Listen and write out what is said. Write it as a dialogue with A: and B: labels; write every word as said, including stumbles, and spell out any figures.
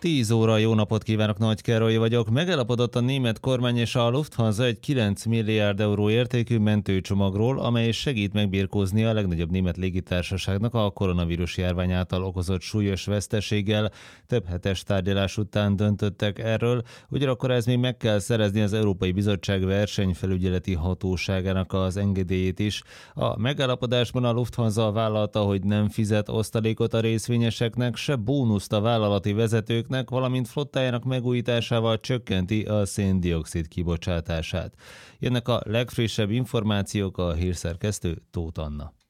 A: tíz óra, jó napot kívánok, Nagy Károly vagyok. Megállapodott a német kormány és a Lufthansa egy kilenc milliárd euró értékű mentőcsomagról, amely segít megbirkózni a legnagyobb német légitársaságnak a koronavírus járvány által okozott súlyos veszteséggel. Több hetes tárgyalás után döntöttek erről, ugyanakkor ez még meg kell szerezni az Európai Bizottság versenyfelügyeleti hatóságának az engedélyét is. A megállapodásban a Lufthansa vállalta, hogy nem fizet osztalékot a részvényeseknek, se bónuszt a vállalati vezetőknek, valamint flottájának megújításával csökkenti a szén-dioxid kibocsátását. Jönnek a legfrissebb információk, a hírszerkesztő Tóth Anna.